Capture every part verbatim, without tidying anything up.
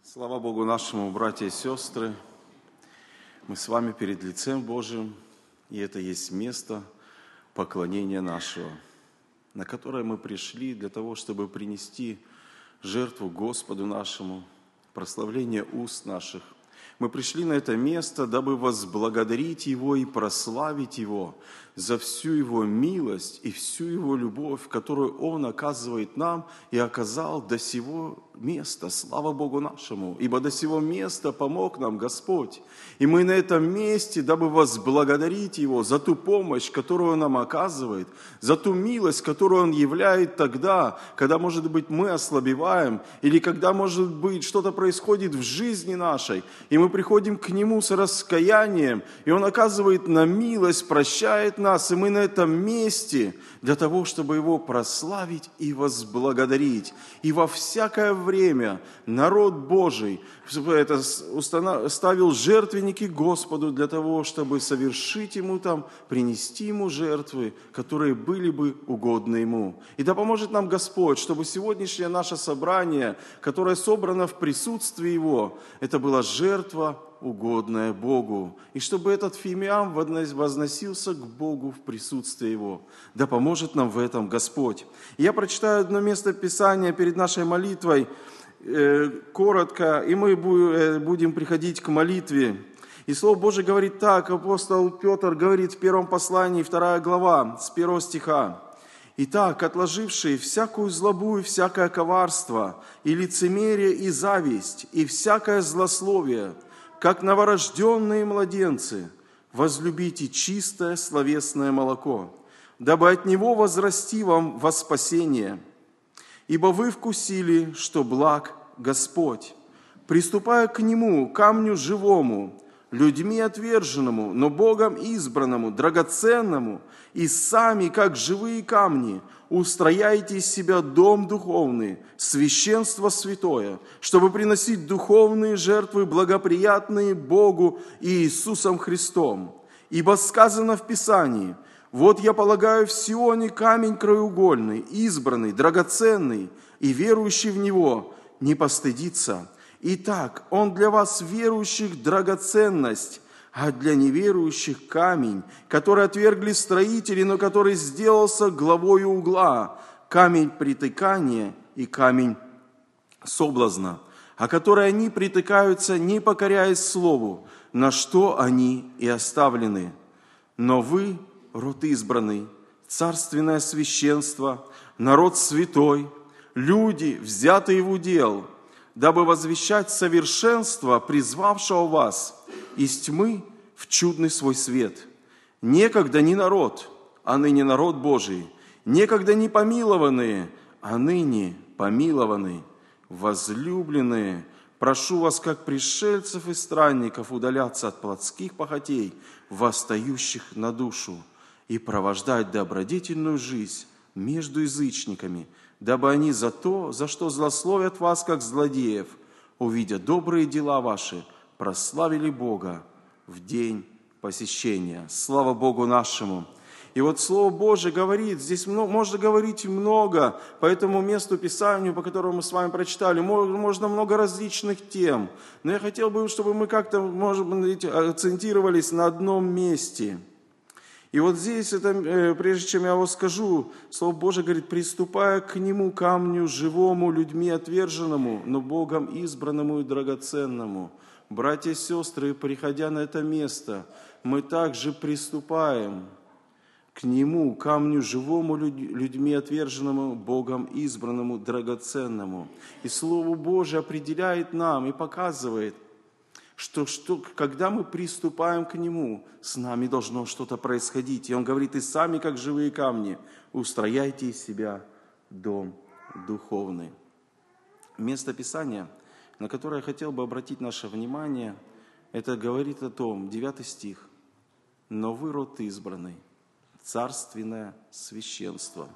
Слава Богу нашему, братья и сестры! Мы с вами перед лицем Божиим, и это есть место поклонения нашего, на которое мы пришли для того, чтобы принести жертву Господу нашему, прославление уст наших. Мы пришли на это место, дабы возблагодарить Его и прославить Его за всю Его милость и всю Его любовь, которую Он оказывает нам и оказал до сего места. Слава Богу нашему! Ибо до сего места помог нам Господь. И мы на этом месте, дабы возблагодарить Его за ту помощь, которую Он нам оказывает, за ту милость, которую Он являет тогда, когда, может быть, мы ослабеваем, или когда, может быть, что-то происходит в жизни нашей, и мы приходим к Нему с раскаянием, и Он оказывает нам милость, прощает нас, и мы на этом месте для того, чтобы Его прославить и возблагодарить. И во всякое время народ Божий это ставил жертвенники Господу для того, чтобы совершить Ему там, принести Ему жертвы, которые были бы угодны Ему. И да поможет нам Господь, чтобы сегодняшнее наше собрание, которое собрано в присутствии Его, это была жертва, угодная Богу. И чтобы этот фимиам возносился к Богу в присутствии Его. Да поможет нам в этом Господь. Я прочитаю одно место Писания перед нашей молитвой, э, коротко, и мы будем приходить к молитве. И Слово Божие говорит так, апостол Петр говорит в первом послании, вторая глава, с первого стиха. «Итак, отложившие всякую злобу и всякое коварство, и лицемерие, и зависть, и всякое злословие, как новорожденные младенцы, возлюбите чистое словесное молоко, дабы от него возрасти вам во спасение. Ибо вы вкусили, что благ Господь, приступая к Нему, камню живому, людьми отверженному, но Богом избранному, драгоценному, и сами, как живые камни, устрояете из себя дом духовный, священство святое, чтобы приносить духовные жертвы, благоприятные Богу и Иисусом Христом. Ибо сказано в Писании: «Вот я полагаю в Сионе камень краеугольный, избранный, драгоценный, и верующий в Него не постыдится. Итак, Он для вас, верующих, драгоценность, а для неверующих камень, который отвергли строители, но который сделался главою угла, камень притыкания и камень соблазна, о который они притыкаются, не покоряясь слову, на что они и оставлены. Но вы, род избранный, царственное священство, народ святой, люди, взятые в удел, дабы возвещать совершенство призвавшего вас из тьмы в чудный свой свет. Некогда не народ, а ныне народ Божий, некогда не помилованные, а ныне помилованные, возлюбленные. Прошу вас, как пришельцев и странников, удаляться от плотских похотей, восстающих на душу, и провождать добродетельную жизнь между язычниками, дабы они за то, за что злословят вас, как злодеев, увидя добрые дела ваши, прославили Бога в день посещения». Слава Богу нашему! И вот Слово Божие говорит, здесь много, можно говорить много по этому месту Писанию, по которому мы с вами прочитали, можно много различных тем, но я хотел бы, чтобы мы как-то, может быть, акцентировались на одном месте. И вот здесь, это, прежде чем я его скажу, Слово Божие говорит: «Приступая к Нему, камню живому, людьми отверженному, но Богом избранному и драгоценному». Братья и сестры, приходя на это место, мы также приступаем к Нему, камню живому, людьми отверженному, Богом избранному, драгоценному. И Слово Божие определяет нам и показывает, что, что когда мы приступаем к Нему, с нами должно что-то происходить. И Он говорит: «И сами, как живые камни, устрояйте из себя дом духовный». Место Писания, на которое я хотел бы обратить наше внимание, это говорит о том, девятый стих: «Но вы род избранный, царственное священство,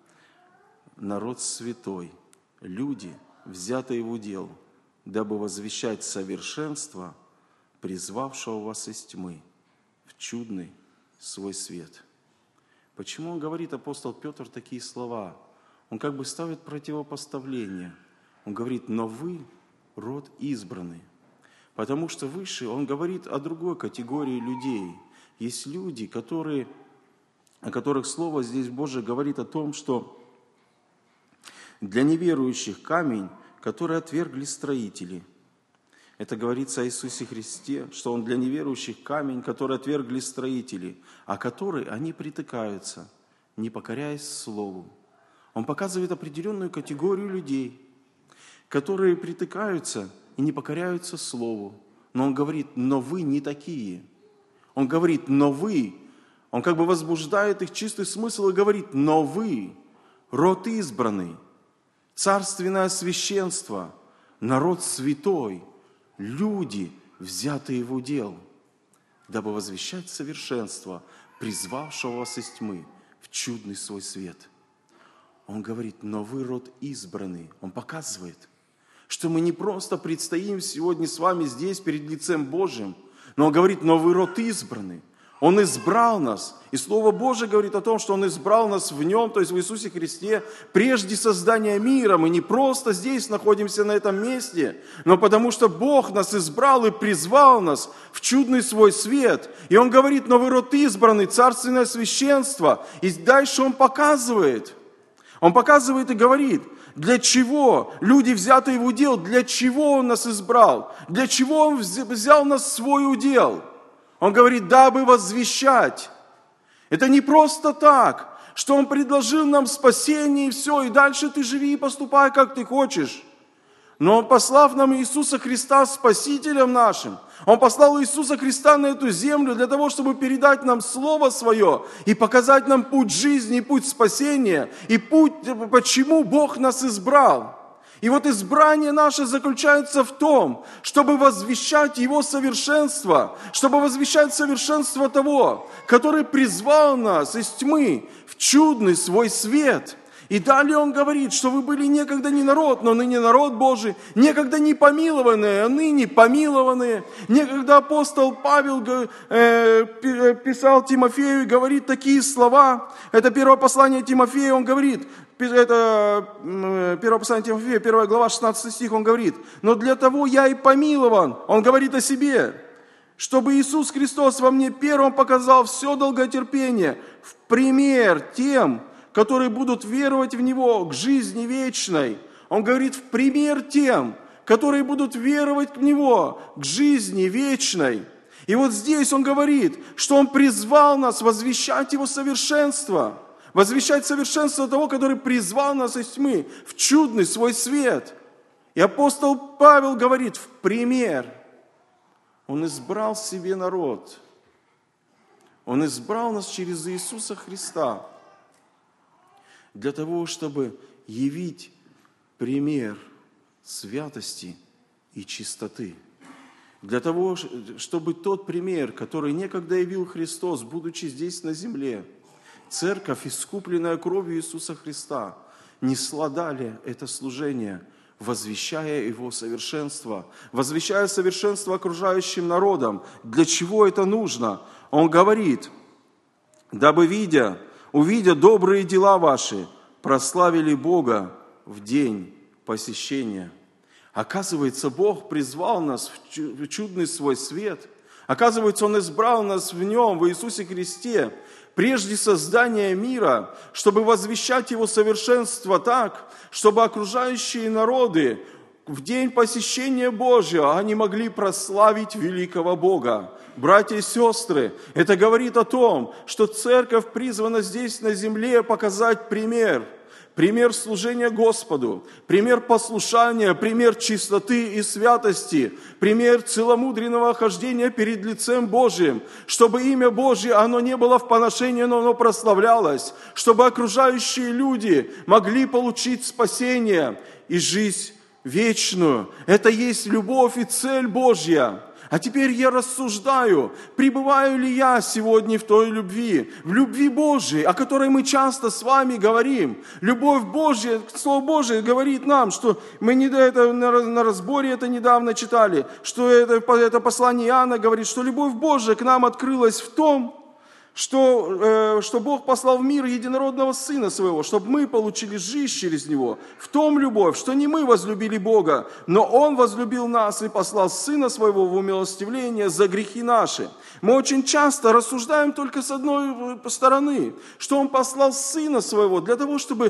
народ святой, люди, взятые в удел, дабы возвещать совершенство призвавшего вас из тьмы в чудный свой свет». Почему он говорит, апостол Петр, такие слова? Он как бы ставит противопоставление. Он говорит: «Но вы род избранный. Потому что выше он говорит о другой категории людей. Есть люди, которые, о которых Слово здесь Божие говорит о том, что для неверующих камень, который отвергли строители. Это говорится о Иисусе Христе, что Он для неверующих камень, который отвергли строители, а который они притыкаются, не покоряясь Слову. Он показывает определенную категорию людей, которые притыкаются и не покоряются Слову. Но Он говорит, но вы не такие. Он говорит, но вы. Он как бы возбуждает их чистый смысл и говорит, но вы, род избранный, царственное священство, народ святой, люди, взятые в удел, дабы возвещать совершенство, призвавшего вас из тьмы в чудный свой свет. Он говорит, но вы род избранный. Он показывает, что мы не просто предстоим сегодня с вами здесь перед лицем Божьим, но Он говорит, но вы род избранный. Он избрал нас. И Слово Божие говорит о том, что Он избрал нас в Нем, то есть в Иисусе Христе, прежде создания мира. Мы не просто здесь находимся на этом месте, но потому что Бог нас избрал и призвал нас в чудный свой свет. И Он говорит, но вы род избранный, царственное священство. И дальше Он показывает. Он показывает и говорит, для чего люди, взятые в удел, для чего Он нас избрал, для чего Он взял нас в свой удел. Он говорит, дабы возвещать. Это не просто так, что Он предложил нам спасение и все, и дальше ты живи и поступай, как ты хочешь. Но Он, послав нам Иисуса Христа Спасителем нашим, Он послал Иисуса Христа на эту землю для того, чтобы передать нам Слово Свое и показать нам путь жизни, и путь спасения, и путь, почему Бог нас избрал. И вот избрание наше заключается в том, чтобы возвещать Его совершенство, чтобы возвещать совершенство того, который призвал нас из тьмы в чудный свой свет. И далее Он говорит, что вы были некогда не народ, но ныне народ Божий, некогда не помилованные, а ныне помилованные. Некогда апостол Павел писал Тимофею и говорит такие слова. Это первое послание Тимофея, он говорит, это первое послание Тимофея, первая глава, шестнадцатый стих, он говорит, но для того я и помилован, он говорит о себе, чтобы Иисус Христос во мне первым показал все долготерпение в пример тем, которые будут веровать в Него к жизни вечной. Он говорит, в пример тем, которые будут веровать в Него к жизни вечной. И вот здесь Он говорит, что Он призвал нас возвещать Его совершенство. Возвещать совершенство того, который призвал нас из тьмы в чудный свой свет. И апостол Павел говорит, в пример. Он избрал себе народ. Он избрал нас через Иисуса Христа. Для того, чтобы явить пример святости и чистоты. Для того, чтобы тот пример, который некогда явил Христос, будучи здесь на земле, церковь, искупленная кровью Иисуса Христа, несла далее это служение, возвещая Его совершенство, возвещая совершенство окружающим народам. Для чего это нужно? Он говорит, дабы видя, увидя добрые дела ваши, прославили Бога в день посещения. Оказывается, Бог призвал нас в чудный свой свет. Оказывается, Он избрал нас в Нем, в Иисусе Христе, прежде создания мира, чтобы возвещать Его совершенство так, чтобы окружающие народы в день посещения Божьего они могли прославить великого Бога. Братья и сестры, это говорит о том, что церковь призвана здесь на земле показать пример. Пример служения Господу, пример послушания, пример чистоты и святости, пример целомудренного хождения перед лицем Божьим, чтобы имя Божье, оно не было в поношении, но оно прославлялось, чтобы окружающие люди могли получить спасение и жизнь вечную. Это есть любовь и цель Божья. А теперь я рассуждаю, пребываю ли я сегодня в той любви, в любви Божьей, о которой мы часто с вами говорим. Любовь Божья, Слово Божие говорит нам, что мы не это, на разборе это недавно читали, что это, это послание Иоанна говорит, что любовь Божья к нам открылась в том, что, э, что Бог послал в мир единородного Сына Своего, чтобы мы получили жизнь через Него. В том любовь, что не мы возлюбили Бога, но Он возлюбил нас и послал Сына Своего в умилостивление за грехи наши. Мы очень часто рассуждаем только с одной стороны, что Он послал Сына Своего для того, чтобы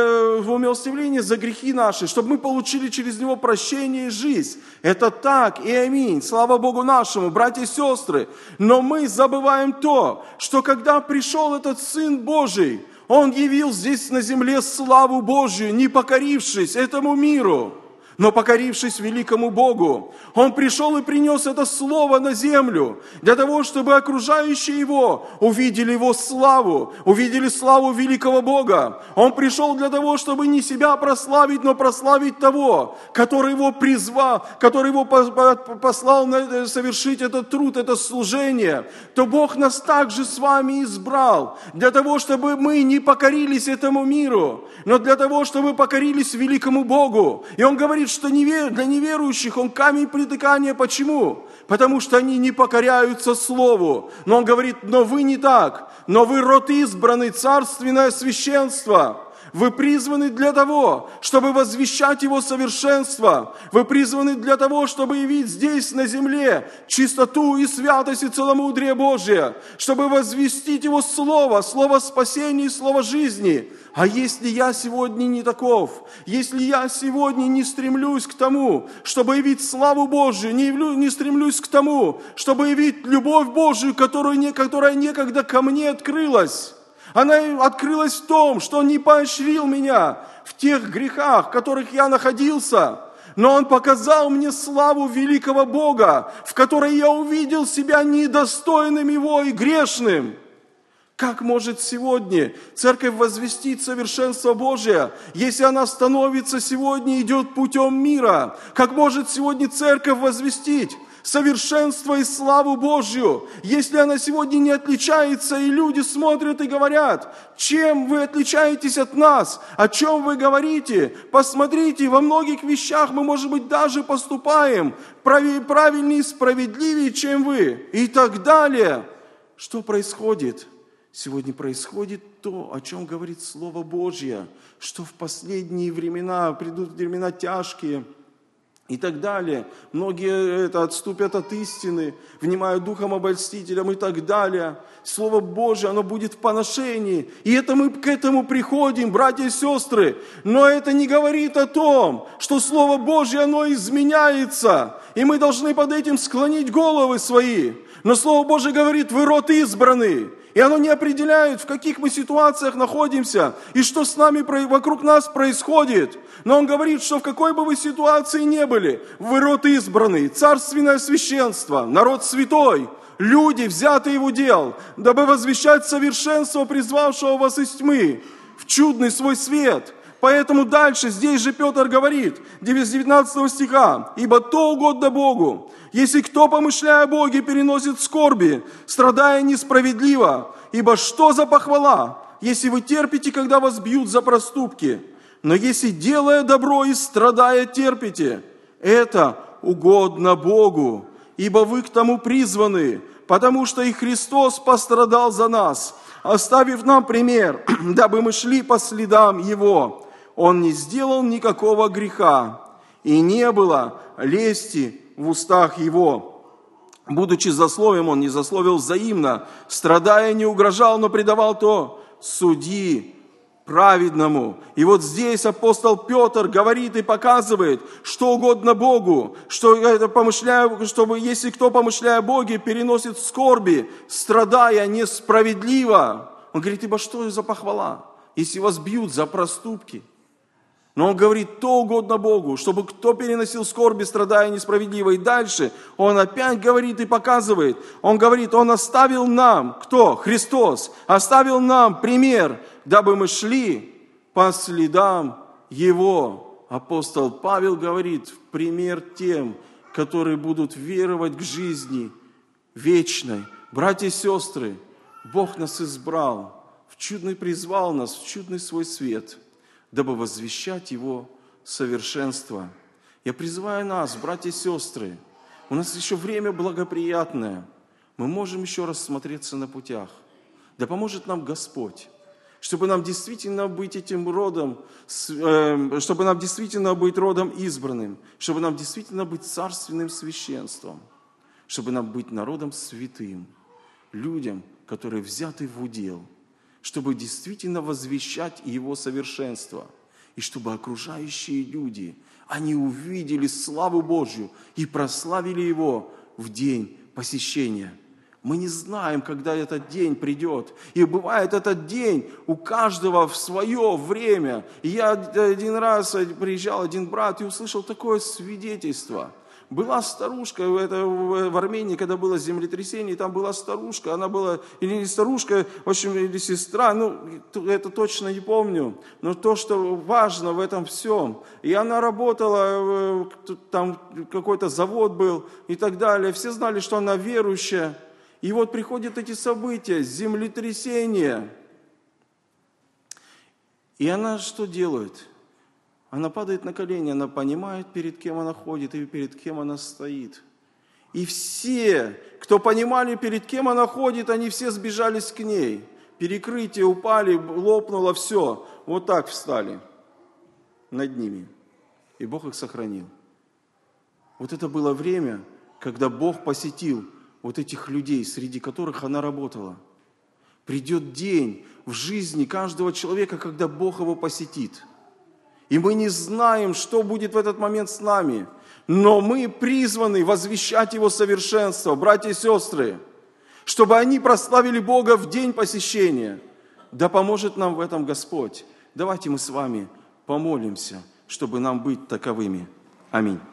в умилостивление за грехи наши, чтобы мы получили через Него прощение и жизнь. Это так и аминь. Слава Богу нашему, братья и сестры. Но мы забываем то, что когда пришел этот Сын Божий, Он явил здесь на земле славу Божию, не покорившись этому миру, но покорившись великому Богу. Он пришел и принес это Слово на землю, для того, чтобы окружающие Его увидели Его славу, увидели славу великого Бога. Он пришел для того, чтобы не себя прославить, но прославить того, который Его призвал, который Его послал совершить этот труд, это служение. То Бог нас также с вами избрал, для того, чтобы мы не покорились этому миру, но для того, чтобы покорились великому Богу. И Он говорит, что для неверующих Он камень притыкания. Почему? Потому что они не покоряются Слову. Но Он говорит, но вы не так. Но вы род избранный, царственное священство. Вы призваны для того, чтобы возвещать Его совершенство. Вы призваны для того, чтобы явить здесь, на земле, чистоту и святость и целомудрие Божие. Чтобы возвестить Его Слово, Слово спасения и Слово жизни. А если я сегодня не таков, если я сегодня не стремлюсь к тому, чтобы явить славу Божию, не, явлю, не стремлюсь к тому, чтобы явить любовь Божию, которая, не, которая некогда ко мне открылась, она открылась в том, что Он не поощрил меня в тех грехах, в которых я находился, но Он показал мне славу великого Бога, в которой я увидел себя недостойным Его и грешным. Как может сегодня церковь возвестить совершенство Божие, если она становится сегодня, идет путем мира? Как может сегодня церковь возвестить совершенство и славу Божью, если она сегодня не отличается, и люди смотрят и говорят, чем вы отличаетесь от нас, о чем вы говорите? Посмотрите, во многих вещах мы, может быть, даже поступаем правильнее и справедливее, чем вы, и так далее. Что происходит? Сегодня происходит то, о чем говорит Слово Божье, что в последние времена, придут времена тяжкие и так далее. Многие это отступят от истины, внимают духом обольстителям и так далее. Слово Божье, оно будет в поношении. И это мы к этому приходим, братья и сестры. Но это не говорит о том, что Слово Божье, оно изменяется. И мы должны под этим склонить головы свои. Но Слово Божье говорит, вы род избранный. И оно не определяет, в каких мы ситуациях находимся и что с нами вокруг нас происходит. Но Он говорит, что в какой бы вы ситуации ни были, вы род избранный, царственное священство, народ святой, люди, взятые в удел, дабы возвещать совершенство призвавшего вас из тьмы в чудный свой свет. Поэтому дальше, здесь же Петр говорит, с девятнадцатого стиха, «Ибо то угодно Богу, если кто, помышляя о Боге, переносит скорби, страдая несправедливо, ибо что за похвала, если вы терпите, когда вас бьют за проступки? Но если, делая добро и страдая, терпите, это угодно Богу, ибо вы к тому призваны, потому что и Христос пострадал за нас, оставив нам пример, дабы мы шли по следам Его. Он не сделал никакого греха, и не было лести в устах Его. Будучи злословием, Он не злословил взаимно, страдая, не угрожал, но предавал то судьи праведному». И вот здесь апостол Петр говорит и показывает, что угодно Богу, что это помышляя, чтобы если кто, помышляя о Боге, переносит скорби, страдая несправедливо. Он говорит, ибо что за похвала, если вас бьют за проступки? Но он говорит, то угодно Богу, чтобы кто переносил скорби, страдая несправедливо. И дальше он опять говорит и показывает. Он говорит, Он оставил нам, кто? Христос, оставил нам пример, дабы мы шли по следам Его. Апостол Павел говорит, в пример тем, которые будут веровать к жизни вечной. Братья и сестры, Бог нас избрал, в чудный призвал нас, в чудный свой свет, дабы возвещать Его совершенство. Я призываю нас, братья и сестры, у нас еще время благоприятное, мы можем еще раз смотреться на путях. Да поможет нам Господь, чтобы нам действительно быть этим родом, чтобы нам действительно быть родом избранным, чтобы нам действительно быть царственным священством, чтобы нам быть народом святым, людям, которые взяты в удел, чтобы действительно возвещать Его совершенство, и чтобы окружающие люди, они увидели славу Божью и прославили Его в день посещения. Мы не знаем, когда этот день придет. И бывает этот день у каждого в свое время. И я один раз приезжал, один брат, и услышал такое свидетельство. Была старушка, это в Армении, когда было землетрясение, там была старушка, она была, или не старушка, в общем, или сестра, ну, это точно не помню, но то, что важно в этом всем. И она работала, там какой-то завод был и так далее, все знали, что она верующая. И вот приходят эти события, землетрясение. И она что делает? Она падает на колени, она понимает, перед кем она ходит и перед кем она стоит. И все, кто понимали, перед кем она ходит, они все сбежались к ней. Перекрытие упали, лопнуло все. Вот так встали над ними. И Бог их сохранил. Вот это было время, когда Бог посетил вот этих людей, среди которых она работала. Придет день в жизни каждого человека, когда Бог его посетит. И мы не знаем, что будет в этот момент с нами. Но мы призваны возвещать Его совершенство, братья и сестры, чтобы они прославили Бога в день посещения. Да поможет нам в этом Господь. Давайте мы с вами помолимся, чтобы нам быть таковыми. Аминь.